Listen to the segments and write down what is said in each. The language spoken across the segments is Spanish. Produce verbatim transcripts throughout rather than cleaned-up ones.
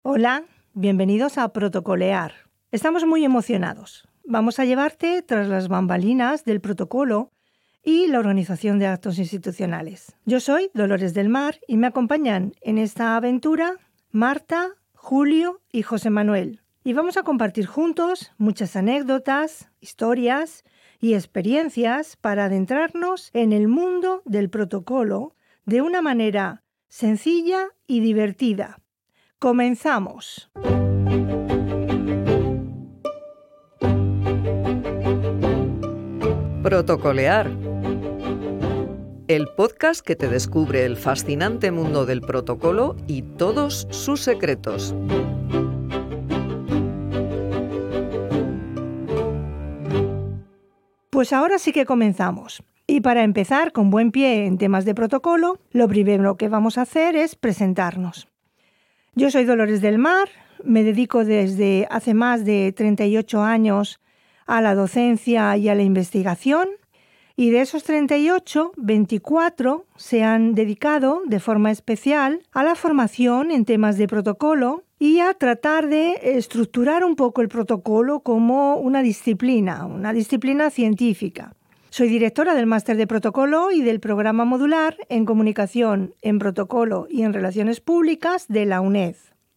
Hola, bienvenidos a Protocolear. Estamos muy emocionados. Vamos a llevarte tras las bambalinas del protocolo y la organización de actos institucionales. Yo soy Dolores del Mar y me acompañan en esta aventura Marta, Julio y José Manuel. Y vamos a compartir juntos muchas anécdotas, historias y experiencias para adentrarnos en el mundo del protocolo de una manera sencilla y divertida. ¡Comenzamos! Protocolear. El podcast que te descubre el fascinante mundo del protocolo y todos sus secretos. Pues ahora sí que comenzamos. Y para empezar con buen pie en temas de protocolo, lo primero que vamos a hacer es presentarnos. Yo soy Dolores del Mar, me dedico desde hace más de treinta y ocho años a la docencia y a la investigación, y de esos treinta y ocho, veinticuatro se han dedicado de forma especial a la formación en temas de protocolo y a tratar de estructurar un poco el protocolo como una disciplina, una disciplina científica. Soy directora del Máster de Protocolo y del Programa Modular en Comunicación, en Protocolo y en Relaciones Públicas de la UNED.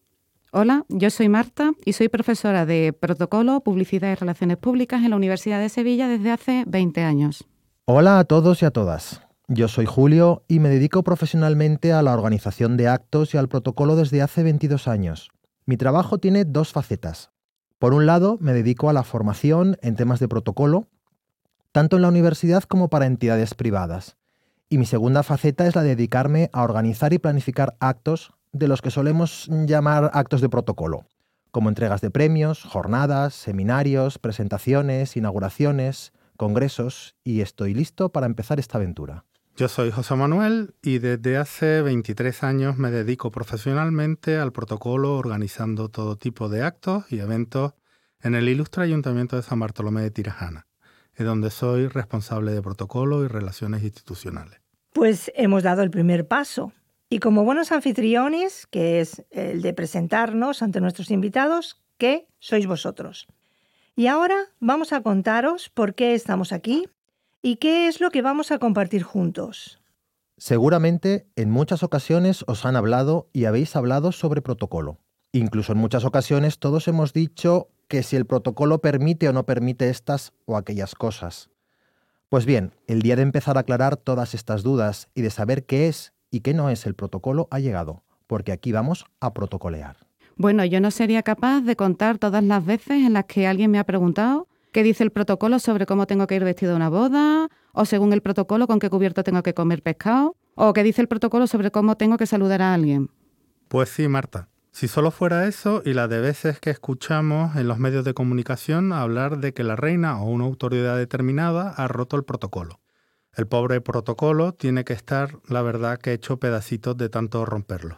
Hola, yo soy Marta y soy profesora de Protocolo, Publicidad y Relaciones Públicas en la Universidad de Sevilla desde hace veinte años. Hola a todos y a todas. Yo soy Julio y me dedico profesionalmente a la organización de actos y al protocolo desde hace veintidós años. Mi trabajo tiene dos facetas. Por un lado, me dedico a la formación en temas de protocolo, tanto en la universidad como para entidades privadas. Y mi segunda faceta es la de dedicarme a organizar y planificar actos de los que solemos llamar actos de protocolo, como entregas de premios, jornadas, seminarios, presentaciones, inauguraciones, congresos, y estoy listo para empezar esta aventura. Yo soy José Manuel y desde hace veintitrés años me dedico profesionalmente al protocolo organizando todo tipo de actos y eventos en el ilustre Ayuntamiento de San Bartolomé de Tirajana, en donde soy responsable de protocolo y relaciones institucionales. Pues hemos dado el primer paso. Y como buenos anfitriones, que es el de presentarnos ante nuestros invitados, ¿qué sois vosotros? Y ahora vamos a contaros por qué estamos aquí y qué es lo que vamos a compartir juntos. Seguramente en muchas ocasiones os han hablado y habéis hablado sobre protocolo. Incluso en muchas ocasiones todos hemos dicho que si el protocolo permite o no permite estas o aquellas cosas. Pues bien, el día de empezar a aclarar todas estas dudas y de saber qué es y qué no es el protocolo ha llegado, porque aquí vamos a protocolear. Bueno, yo no sería capaz de contar todas las veces en las que alguien me ha preguntado qué dice el protocolo sobre cómo tengo que ir vestido a una boda, o según el protocolo con qué cubierto tengo que comer pescado, o qué dice el protocolo sobre cómo tengo que saludar a alguien. Pues sí, Marta. Si solo fuera eso y la de veces que escuchamos en los medios de comunicación hablar de que la reina o una autoridad determinada ha roto el protocolo. El pobre protocolo tiene que estar, la verdad, que hecho pedacitos de tanto romperlo.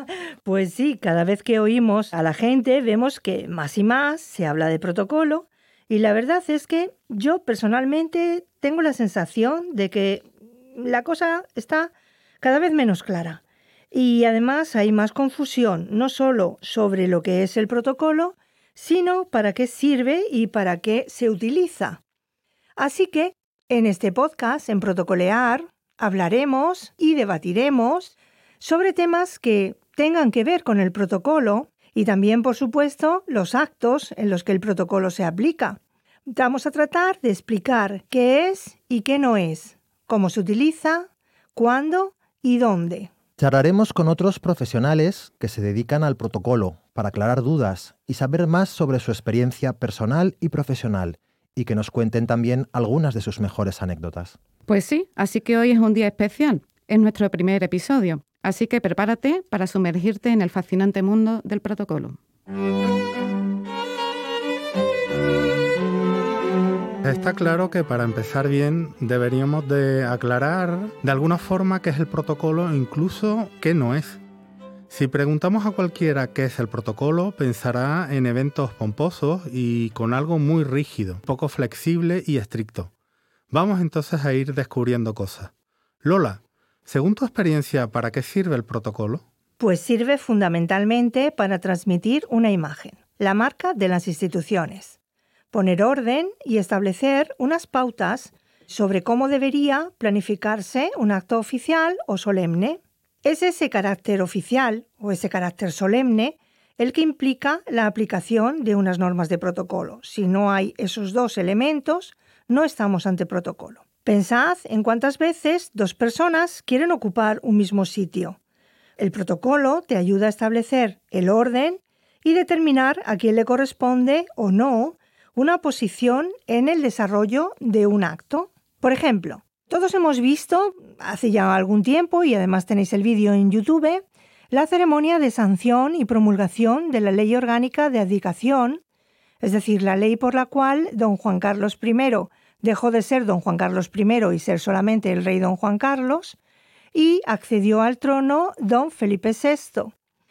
Pues sí, cada vez que oímos a la gente vemos que más y más se habla de protocolo y la verdad es que yo personalmente tengo la sensación de que la cosa está cada vez menos clara. Y además hay más confusión, no solo sobre lo que es el protocolo, sino para qué sirve y para qué se utiliza. Así que, en este podcast, en Protocolear, hablaremos y debatiremos sobre temas que tengan que ver con el protocolo y también, por supuesto, los actos en los que el protocolo se aplica. Vamos a tratar de explicar qué es y qué no es, cómo se utiliza, cuándo y dónde. Charlaremos con otros profesionales que se dedican al protocolo para aclarar dudas y saber más sobre su experiencia personal y profesional y que nos cuenten también algunas de sus mejores anécdotas. Pues sí, así que hoy es un día especial, es nuestro primer episodio, así que prepárate para sumergirte en el fascinante mundo del protocolo. Está claro que para empezar bien deberíamos de aclarar de alguna forma qué es el protocolo e incluso qué no es. Si preguntamos a cualquiera qué es el protocolo, pensará en eventos pomposos y con algo muy rígido, poco flexible y estricto. Vamos entonces a ir descubriendo cosas. Lola, según tu experiencia, ¿para qué sirve el protocolo? Pues sirve fundamentalmente para transmitir una imagen, la marca de las instituciones, poner orden y establecer unas pautas sobre cómo debería planificarse un acto oficial o solemne. Es ese carácter oficial o ese carácter solemne el que implica la aplicación de unas normas de protocolo. Si no hay esos dos elementos, no estamos ante protocolo. Pensad en cuántas veces dos personas quieren ocupar un mismo sitio. El protocolo te ayuda a establecer el orden y determinar a quién le corresponde o no una posición en el desarrollo de un acto. Por ejemplo, todos hemos visto hace ya algún tiempo, y además tenéis el vídeo en YouTube, la ceremonia de sanción y promulgación de la Ley Orgánica de Abdicación, es decir, la ley por la cual don Juan Carlos primero dejó de ser don Juan Carlos primero y ser solamente el rey don Juan Carlos, y accedió al trono don Felipe sexto.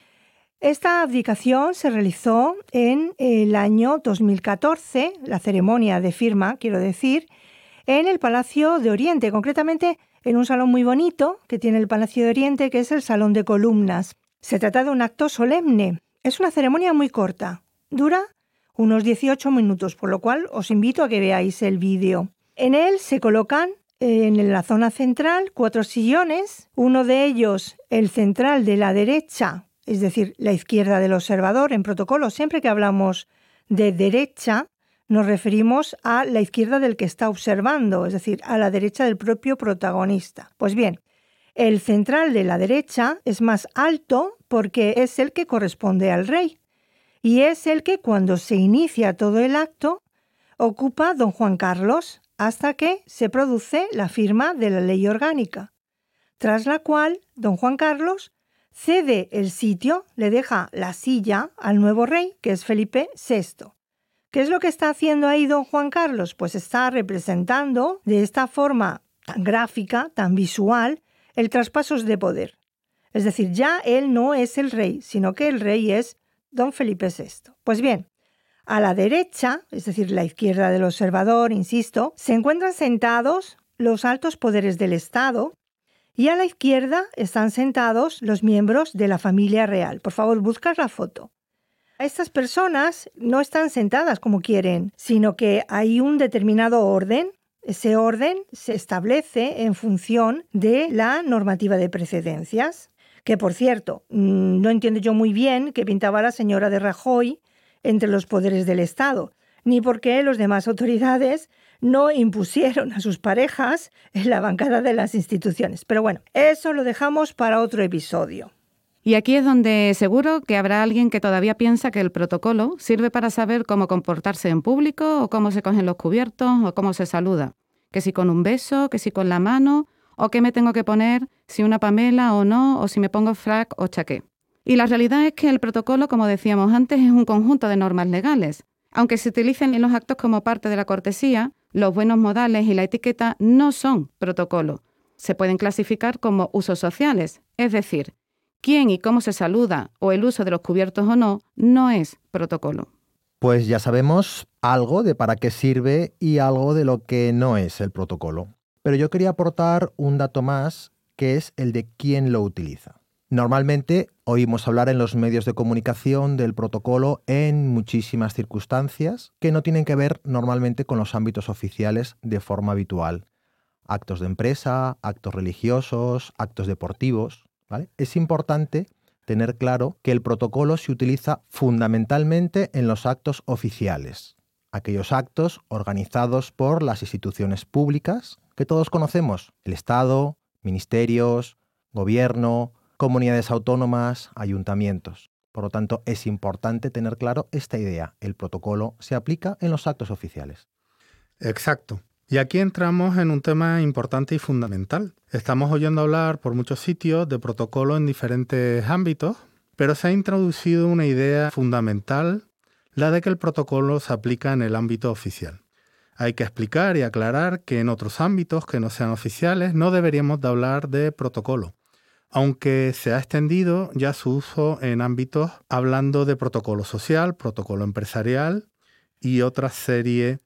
Esta abdicación se realizó en el año dos mil catorce, la ceremonia de firma, quiero decir, en el Palacio de Oriente, concretamente en un salón muy bonito que tiene el Palacio de Oriente, que es el Salón de Columnas. Se trata de un acto solemne. Es una ceremonia muy corta. Dura unos dieciocho minutos, por lo cual os invito a que veáis el vídeo. En él se colocan en la zona central cuatro sillones, uno de ellos el central de la derecha, es decir, la izquierda del observador. En protocolo, siempre que hablamos de derecha, nos referimos a la izquierda del que está observando, es decir, a la derecha del propio protagonista. Pues bien, el central de la derecha es más alto porque es el que corresponde al rey y es el que cuando se inicia todo el acto ocupa don Juan Carlos hasta que se produce la firma de la ley orgánica, tras la cual don Juan Carlos cede el sitio, le deja la silla al nuevo rey, que es Felipe sexto. ¿Qué es lo que está haciendo ahí don Juan Carlos? Pues está representando de esta forma tan gráfica, tan visual, el traspaso de poder. Es decir, ya él no es el rey, sino que el rey es don Felipe sexto. Pues bien, a la derecha, es decir, la izquierda del observador, insisto, se encuentran sentados los altos poderes del Estado y a la izquierda están sentados los miembros de la familia real. Por favor, buscad la foto. Estas personas no están sentadas como quieren, sino que hay un determinado orden. Ese orden se establece en función de la normativa de precedencias, que por cierto, no entiendo yo muy bien qué pintaba la señora de Rajoy entre los poderes del Estado, ni por qué los demás autoridades no impusieron a sus parejas en la bancada de las instituciones. Pero bueno, eso lo dejamos para otro episodio. Y aquí es donde seguro que habrá alguien que todavía piensa que el protocolo sirve para saber cómo comportarse en público o cómo se cogen los cubiertos o cómo se saluda. Que si con un beso, que si con la mano, o qué me tengo que poner, si una pamela o no, o si me pongo frac o chaqué. Y la realidad es que el protocolo, como decíamos antes, es un conjunto de normas legales. Aunque se utilicen en los actos como parte de la cortesía, los buenos modales y la etiqueta no son protocolo. Se pueden clasificar como usos sociales, es decir, quién y cómo se saluda o el uso de los cubiertos o no, no es protocolo. Pues ya sabemos algo de para qué sirve y algo de lo que no es el protocolo. Pero yo quería aportar un dato más, que es el de quién lo utiliza. Normalmente oímos hablar en los medios de comunicación del protocolo en muchísimas circunstancias que no tienen que ver normalmente con los ámbitos oficiales de forma habitual. Actos de empresa, actos religiosos, actos deportivos, ¿vale? Es importante tener claro que el protocolo se utiliza fundamentalmente en los actos oficiales, aquellos actos organizados por las instituciones públicas que todos conocemos, el Estado, ministerios, gobierno, comunidades autónomas, ayuntamientos. Por lo tanto, es importante tener claro esta idea. El protocolo se aplica en los actos oficiales. Exacto. Y aquí entramos en un tema importante y fundamental. Estamos oyendo hablar por muchos sitios de protocolo en diferentes ámbitos, pero se ha introducido una idea fundamental, la de que el protocolo se aplica en el ámbito oficial. Hay que explicar y aclarar que en otros ámbitos que no sean oficiales no deberíamos de hablar de protocolo, aunque se ha extendido ya su uso en ámbitos hablando de protocolo social, protocolo empresarial y otra serie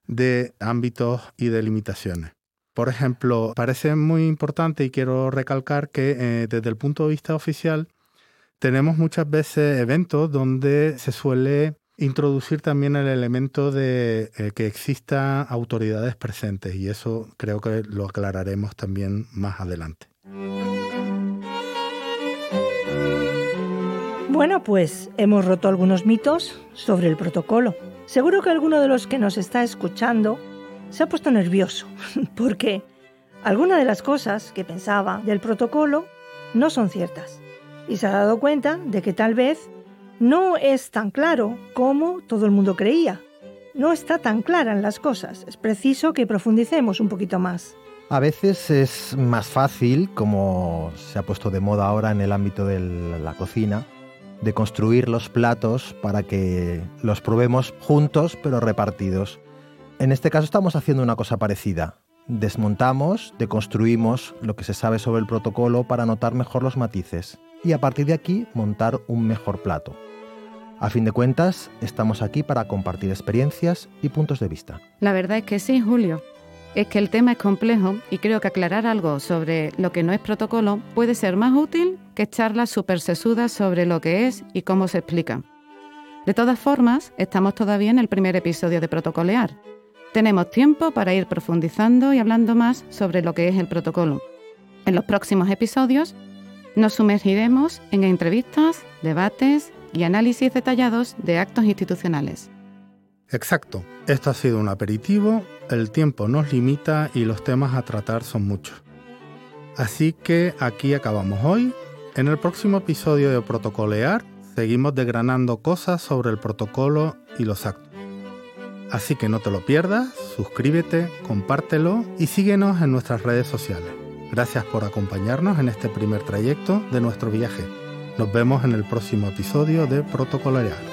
de ámbitos y de limitaciones. Por ejemplo, parece muy importante y quiero recalcar que eh, desde el punto de vista oficial tenemos muchas veces eventos donde se suele introducir también el elemento de eh, que existan autoridades presentes, y eso creo que lo aclararemos también más adelante. Bueno, pues hemos roto algunos mitos sobre el protocolo. Seguro que alguno de los que nos está escuchando se ha puesto nervioso, porque algunas de las cosas que pensaba del protocolo no son ciertas, y se ha dado cuenta de que tal vez no es tan claro como todo el mundo creía. No está tan claras las cosas. Es preciso que profundicemos un poquito más. A veces es más fácil, como se ha puesto de moda ahora en el ámbito de la cocina, de construir los platos para que los probemos juntos pero repartidos. En este caso estamos haciendo una cosa parecida. Desmontamos, deconstruimos lo que se sabe sobre el protocolo para notar mejor los matices y a partir de aquí montar un mejor plato. A fin de cuentas, estamos aquí para compartir experiencias y puntos de vista. La verdad es que sí, Julio. Es que el tema es complejo y creo que aclarar algo sobre lo que no es protocolo puede ser más útil que charlas súper sesudas sobre lo que es y cómo se explica. De todas formas, estamos todavía en el primer episodio de Protocolear. Tenemos tiempo para ir profundizando y hablando más sobre lo que es el protocolo. En los próximos episodios nos sumergiremos en entrevistas, debates y análisis detallados de actos institucionales. Exacto. Esto ha sido un aperitivo, el tiempo nos limita y los temas a tratar son muchos. Así que aquí acabamos hoy. En el próximo episodio de Protocolear seguimos desgranando cosas sobre el protocolo y los actos. Así que no te lo pierdas, suscríbete, compártelo y síguenos en nuestras redes sociales. Gracias por acompañarnos en este primer trayecto de nuestro viaje. Nos vemos en el próximo episodio de Protocolear.